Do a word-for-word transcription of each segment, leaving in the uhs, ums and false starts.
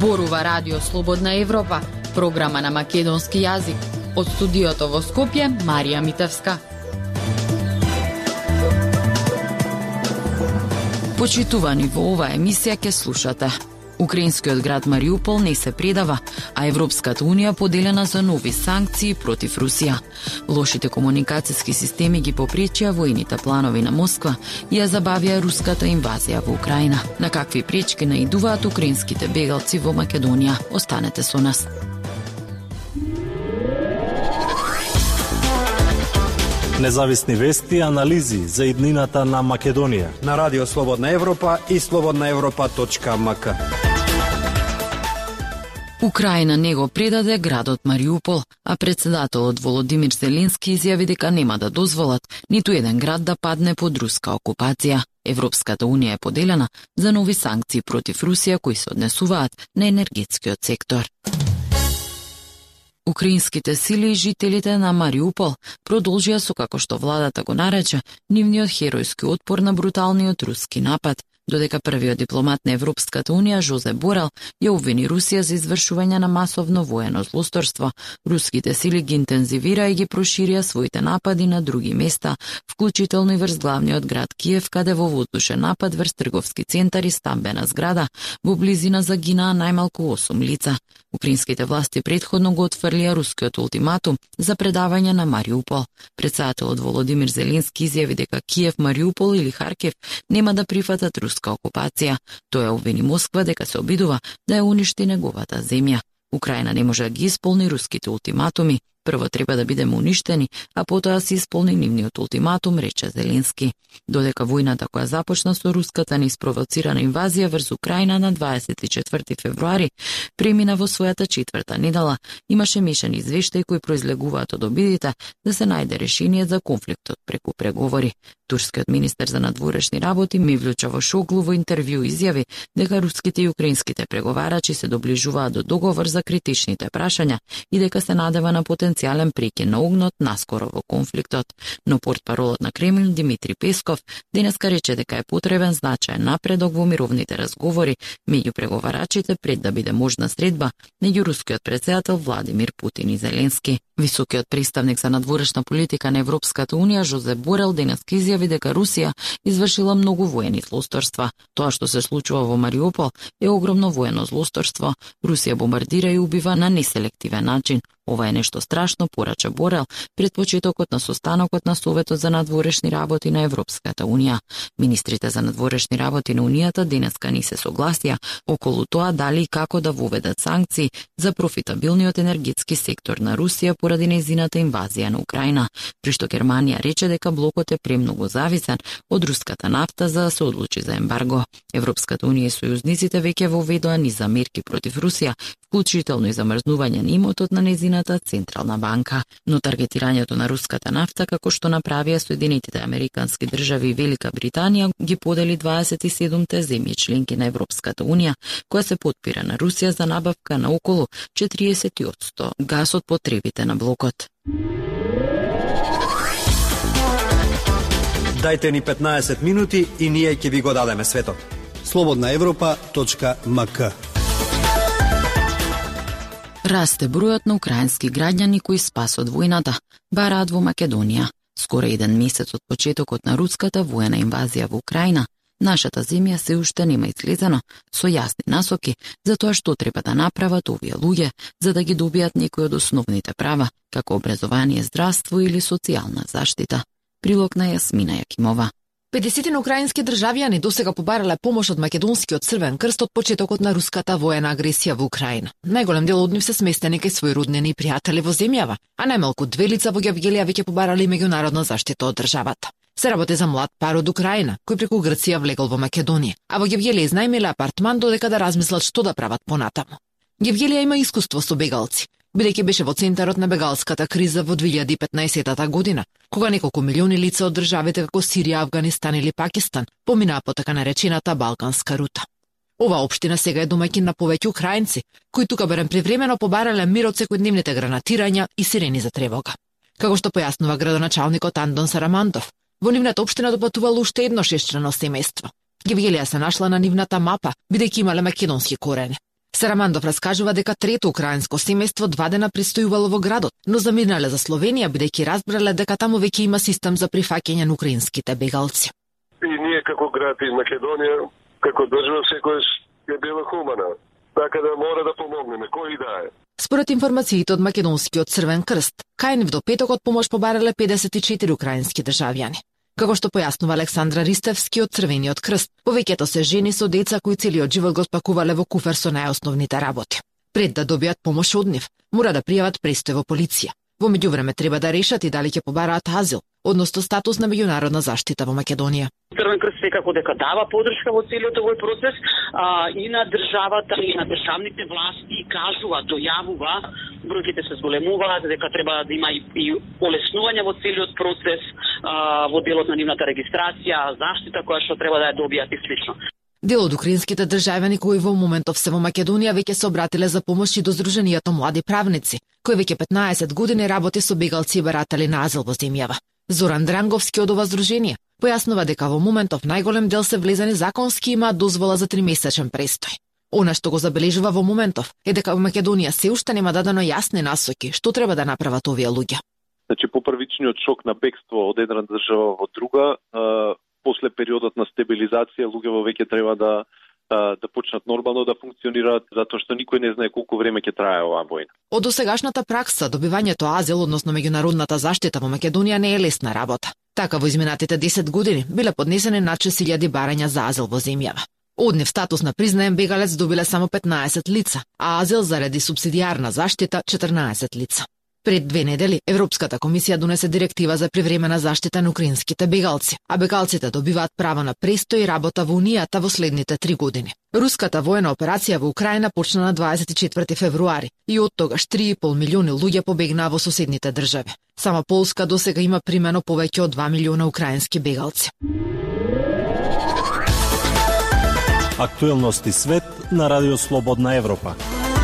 Зборува Радио Слободна Европа, програма на македонски јазик. Од студиото во Скопје, Марија Митевска. Почитувани, во оваа емисија ќе слушате: Украинскиот град Мариупол не се предава, а Европската унија поделена за нови санкции против Русија. Лошите комуникацијски системи ги попречија војните планови на Москва и ја забавија руската инвазија во Украина. На какви пречки наидуваат украинските бегалци во Македонија? Останете со нас. Независни вести и анализи за иднината на Македонија на Радио Слободна Европа и слободна европа точка ем ка. Украина не го предаде градот Мариупол, а председателот Володимир Зеленски изјави дека нема да дозволат ниту еден град да падне под руска окупација. Европската унија е поделена за нови санкции против Русија кои се однесуваат на енергетскиот сектор. Украинските сили и жителите на Мариупол продолжија со, како што владата го нарече, нивниот херојски отпор на бруталниот руски напад, додека првиот дипломат на Европската унија Жозеп Борел ја обвини Русија за извршување на масовно воено злосторство. Руските сили ги интензивира и ги проширија своите напади на други места, вклучително и врз главниот град Киев, каде во воздушен напад врз трговски центар и стамбена зграда во близина загинаа најмалку осум лица. Украинските власти претходно го отфрлија рускиот ултиматум за предавање на Мариупол. Председателот Володимир Зеленски изјави дека Киев, Мариупол или Харкив нема да прифатат руска окупација. Тој обвини Москва дека се обидува да ја уништи неговата земја. Украина не може да ги исполни руските ултиматуми. Прво треба да бидеме уништени, а потоа се исполни нивниот ултиматум, рече Зеленски. Додека војната која започна со руската неиспровоцирана инвазија врз Украина на дваесет и четврти февруари премина во својата четврта недела, имаше мешани извештаи кои произлегуваат од обидите да се најде решение за конфликтот преку преговори. Турскиот министер за надворешни работи Мевлют Чавушоглу во интервју изјави дека руските и украинските преговарачи се доближуваат до договор за критичните прашања и дека се надева на потенцијален прекин на огнот наскоро во конфликтот. Но портпаролот на Кремљ Димитри Песков денеска рече дека е потребен значаен напредок во мировните разговори меѓу преговарачите пред да биде можна средба меѓу рускиот претседател Владимир Путин и Зеленски. Високиот представник за надворешна политика на Европската унија Жозеп Борел денеска изјави дека Русија извршила многу воени злосторства. Тоа што се случува во Мариупол е огромно воено злосторство. Русија бомбардира и убива на неселективен начин. Ова е нешто страшно, порача Борел пред почетокот на состанокот на Советот за надворешни работи на Европската унија. Министрите за надворешни работи на Унијата денеска не се согласија околу тоа дали и како да воведат санкции за профитабилниот енергетски сектор на Русија поради нејзината инвазија на Украина, при што Германија рече дека блокот е премногу зависен од руската нафта за да се одлучи за ембарго. Европската унија и сојузниците веќе воведоа низ мерки против Русија, вклучително и замрзнување на имотот на нејзината Централна банка. Но таргетирањето на руската нафта, како што направија Соединетите американски држави и Велика Британија, ги подели дваесет и седумте земји членки на Европската унија, која се потпира на Русија за набавка на околу четириесет одсто газ од потребите на блокот. Дајте ни петнаесет минути и ние ќе ви го дадеме светот. слободна европа точка ем ка. Расте бројот на украински граѓани кои спас од војната бараат во Македонија. Скоро еден месец од почетокот на руската воена инвазија во Украина, нашата земја се уште нема излезено со јасни насоки за тоа што треба да направат овие луѓе за да ги добијат некои од основните права, како образование, здравство или социјална заштита. Прилог на Јасмина Јакимова. педесет украински државјани досега побарале помош од Македонскиот Црвен крст од почетокот на руската воена агресија во Украина. Најголем дел од нив се сместени кај своји роднини и пријатели во земјава, а најмалку две лица во Гевгелија веќе побарале меѓународна заштита од државата. Се работи за млад пар од Украина, кој преку Грција влегол во Македонија, а во Гевгелија изнајмиле апартман додека да размислат што да прават понатаму. Гевгелија има искуство со бегалци, бидејќи беше во центарот на бегалската криза во две илјади и петнаесетта година, кога неколку милиони лица од државите како Сирија, Авганистан или Пакистан поминаа по така наречената Балканска рута. Ова општина сега е домаќин на повеќе украинци, кои тука барем привремено побарале мир од секојдневните гранатирања и сирени за тревога. Како што појаснува градоначалникот Андон Сарамандов, во нивната општина допатувало уште едно шесчлено семејство. Гевгелија се нашла на нивната мапа, бидејќи имале македонски корени. Сарамандов раскажува дека трето украинско семејство два дена престојувало во градот, но замирнале за Словенија бидејќи разбрале дека таму веќе има систем за прифаќање на украинските бегалци. И ние како град и Македонија, како држава секојаш е била хумана, така да мора да помогнеме, кој и да е. Според информациите од Македонскиот Црвен крст, кај нив до петокот помош побарале педесет и четири украински државјани. Како што појаснува Александра Ристевски од Црвениот крст, повеќето се жени со деца кои целиот живот го спакувале во куфер со најосновните работи. Пред да добијат помош од нив, мора да пријават престој во полиција. Во меѓувреме треба да решат и дали ќе побараат азил, односно статус на меѓународна заштита во Македонија. Црвен крст секако дека дава подршка во целиот овој процес, а, и на државата и на државните власти кажува, дојавува, бројките се зголемуваат, дека треба да има и, и олеснување во целиот процес, а, во делот на нивната регистрација, заштита која што треба да ја добијат и слично. Дел од украинските државјани кои во моментов се во Македонија веќе се обратиле за помош и до Сдруженијето млади правници, кој веќе петнаесет години работи со бегалци и баратели на азил во земјава. Зоран Дранговски од ова здружение појаснува дека во моментов најголем дел се влезени законски и имаат дозвола за тримесечен престој. Она што го забележува во моментов е дека во Македонија се уште нема дадено јасни насоки што треба да направат овие луѓе. Значи по првичниот шок на бегство од една држава во друга, а, после периодот на стабилизација луѓето веќе треба да да почнат нормално да функционираат, затоа што никој не знае колку време ќе трае оваа војна. Од досегашната пракса, добивањето азил, односно меѓународната заштита во Македонија не е лесна работа. Така во изминатите десет години биле поднесени над шест илјади барања за азил во земјава. Од нив статус на признаен бегалец добиле само петнаесет лица, а азил заради субсидијарна заштита четрнаесет лица. Пред две недели Европската комисија донесе директива за привремена заштита на украинските бегалци, а бегалците добиваат право на престој и работа во Унијата во следните три години. Руската воена операција во Украина почна на дваесет и четврти февруари и од тогаш три и пол милиони луѓе побегнаа во соседните држави. Сама Полска досега има примено повеќе од два милиона украински бегалци. Актуелности свет на Радио Слободна Европа.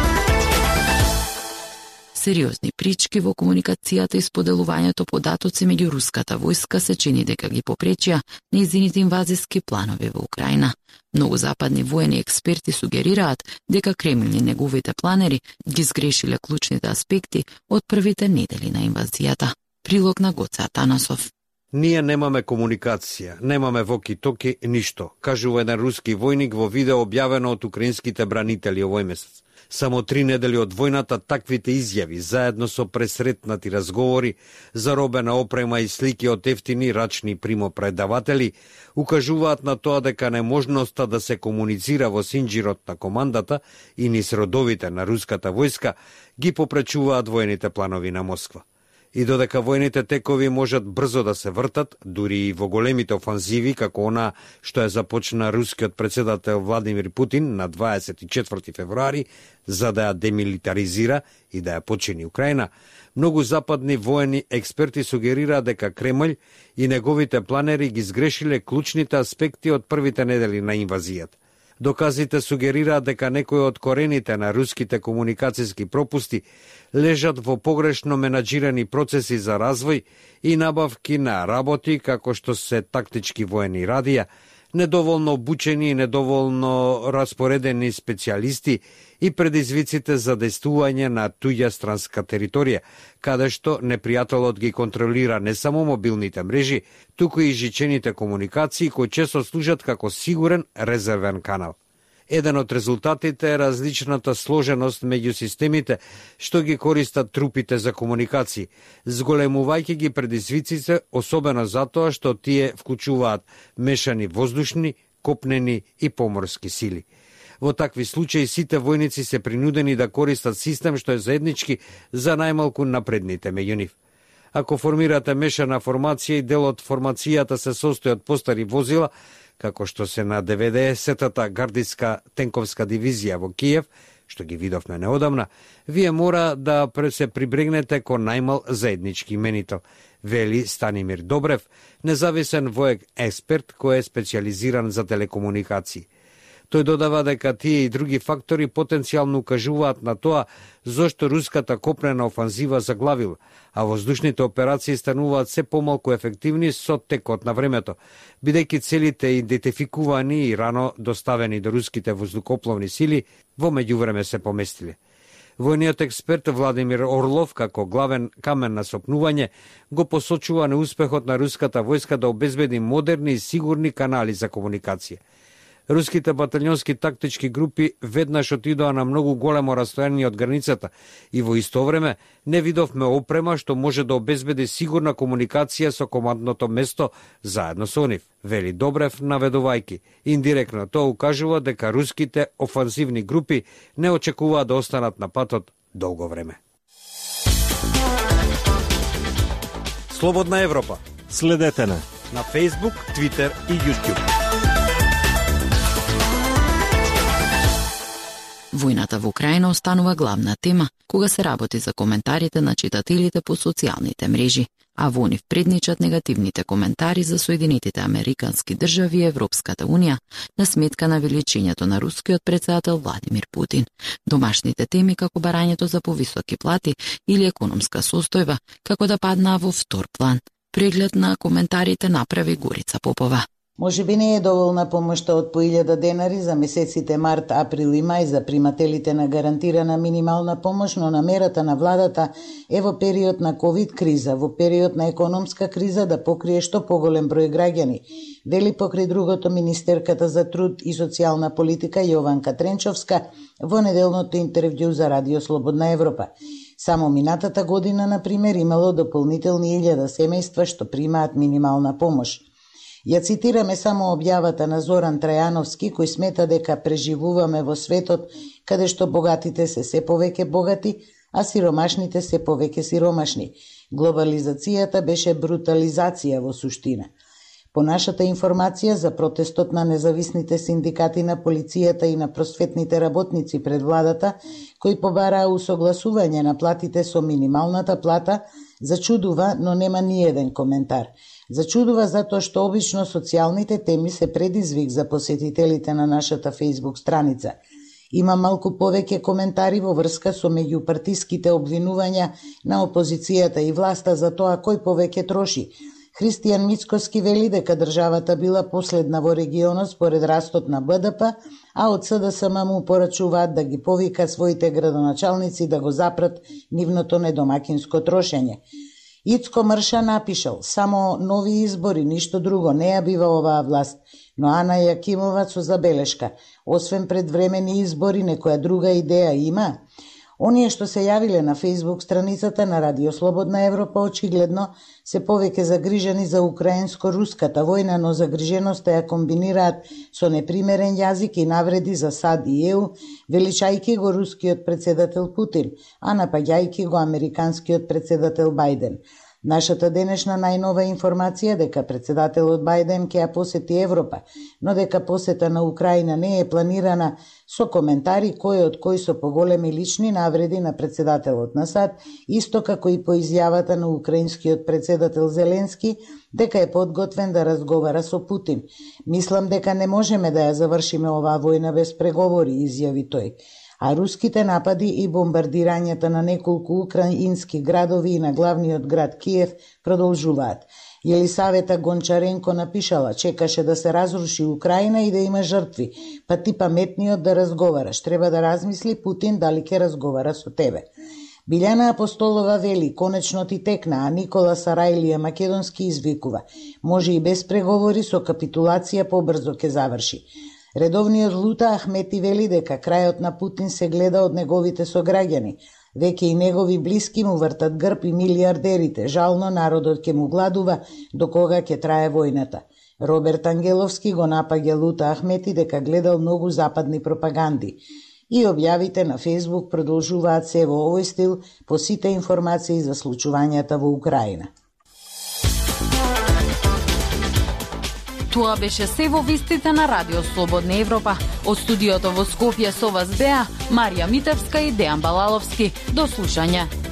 Сериозни прички во комуникацијата и споделувањето податоци меѓу руската војска се чини дека ги попречија нејзините инвазиски планови во Украина. Многу западни воени експерти сугерираат дека Кремљ и неговите планери ги сгрешиле клучните аспекти од првите недели на инвазијата. Прилог на Гоце Атанасов. Ние немаме комуникација, немаме воки-токи, ништо, кажува еден руски војник во видео објавено од украинските бранители овој месец. Само три недели од војната таквите изјави, заедно со пресретнати разговори, заробена опрема и слики од ефтини рачни примопредаватели, укажуваат на тоа дека неможноста да се комуницира во синџирот на командата и низ родовите на руската војска ги попречуваат војните планови на Москва. И додека војните текови можат брзо да се вртат, дури и во големите офанзиви, како она што е започна рускиот председател Владимир Путин на дваесет и четврти февруари, за да ја демилитаризира и да ја почини Украина, многу западни воени експерти сугерираат дека Кремљ и неговите планери ги сгрешиле клучните аспекти од првите недели на инвазијата. Доказите сугерираат дека некои од корените на руските комуникацијски пропусти лежат во погрешно менаџирани процеси за развој и набавки на работи како што се тактички воени радија, недоволно обучени и недоволно распоредени специјалисти и предизвиците за действување на туѓа странска територија, каде што непријателот ги контролира не само мобилните мрежи, туку и жичените комуникации кои често служат како сигурен резервен канал. Еден од резултатите е различната сложеност меѓу системите што ги користат трупите за комуникации, зголемувајќи ги предизвиците, особено затоа што тие вклучуваат мешани воздушни, копнени и поморски сили. Во такви случаи сите војници се принудени да користат систем што е заеднички за најмалку напредните меѓу нив. Ако формирате мешана формација и дел од формацијата се состои од постари возила, како што се на деветдесетата гардиска тенковска дивизија во Киев, што ги видовме неодамна, вие мора да се прибрегнете кон најмал заеднички именител, вели Станимир Добрев, независен воек експерт кој е специјализиран за телекомуникации. Тој додава дека тие и други фактори потенцијално укажуваат на тоа зошто руската копнена офанзива заглавил, а воздушните операции стануваат се помалку ефективни со текот на времето, бидејќи целите идентификувани и рано доставени до руските воздухопловни сили во меѓувреме се поместиле. Војниот експерт Владимир Орлов, како главен камен на сопнување, го посочува неуспехот на руската војска да обезбеди модерни и сигурни канали за комуникација. Руските батальонски тактички групи веднаш отидоа на многу големо растојание од границата и во исто време не видовме опрема што може да обезбеди сигурна комуникација со командното место заедно со нив, вели Добрев, наведувајќи. Индиректно тоа укажува дека руските офанзивни групи не очекуваат да останат на патот долго време. Слободна Европа. Следете на на Facebook, Twitter и YouTube. Војната во Украина останува главна тема кога се работи за коментарите на читателите по социјалните мрежи, а во нив предничат негативните коментари за Соединетите Американски држави и Европската Унија на сметка на величињето на рускиот председател Владимир Путин. Домашните теми како барањето за повисоки плати или економска состојба како да паднаа во втор план. Преглед на коментарите направи Горица Попова. Може би не е доволна помошта од по илјада денари за месеците март, април и мај за примателите на гарантирана минимална помош, но намерата на владата е во период на ковид криза, во период на економска криза да покрие што поголем број граѓани, вели покри другото министерката за труд и социјална политика Јованка Тренчовска во неделното интервју за Радио Слободна Европа. Само минатата година, например, имало дополнителни илјада семејства што примаат минимална помош. Ја цитираме само објавата на Зоран Трајановски, кој смета дека преживуваме во светот каде што богатите се се повеќе богати, а сиромашните се повеќе сиромашни. Глобализацијата беше брутализација во суштина. По нашата информација за протестот на независните синдикати на полицијата и на просветните работници пред владата, кои побараа усогласување на платите со минималната плата, зачудува, но нема ниеден коментар. Зачудува затоа што обично социјалните теми се предизвик за посетителите на нашата Facebook страница. Има малку повеќе коментари во врска со меѓупартиските обвинувања на опозицијата и власта за тоа кој повеќе троши. Христијан Мицкоски вели дека државата била последна во регионот според растот на Б Д П, а од С Д С М му порачуваат да ги повика своите градоначалници да го запрат нивното недомакинско трошење. Ицко Мрша напишал: само нови избори, ништо друго, не ја бива оваа власт. Но Ана Јакимова со забелешка: освен предвремени избори, некоја друга идеја има? Оние што се јавиле на Facebook страницата на Радио Слободна Европа очигледно се повеќе загрижени за украинско-руската војна, но загриженоста ја комбинираат со непримерен јазик и навреди за САД и Е У, величајки го рускиот председател Путин, а напаѓајки го американскиот председател Бајден. Нашата денешна најнова информација дека председателот Бајден ќе ја посети Европа, но дека посета на Украина не е планирана, со коментари кој од кој со поголеми лични навреди на председателот на САД, исто како и по изјавата на украинскиот председател Зеленски дека е подготвен да разговара со Путин. Мислам дека не можеме да ја завршиме оваа војна без преговори, изјави тој. А руските напади и бомбардирањата на неколку украински градови и на главниот град Киев продолжуваат. Елисавета Гончаренко напишала: чекаше да се разруши Украина и да има жртви, па ти паметниот да разговараш, треба да размисли Путин дали ќе разговара со тебе. Билјана Апостолова вели: конечно ти текна, а Никола Сарајлија македонски извикува: може и без преговори, со капитулација побрзо ќе заврши. Редовниот Лута Ахмети вели дека крајот на Путин се гледа од неговите сограѓани. Веќе и негови блиски му вртат грб и милиардерите. Жално народот ќе му гладува до кога ќе трае војната. Роберт Ангеловски го напаѓа Лута Ахмети дека гледал многу западни пропаганди. И објавите на Facebook продолжуваат се во овој стил по сите информации за случувањата во Украина. Тоа беше се во вестите на Радио Слободна Европа. Од студиото во Скопје со вас беа Марија Митевска и Дејан Балаловски. До слушање.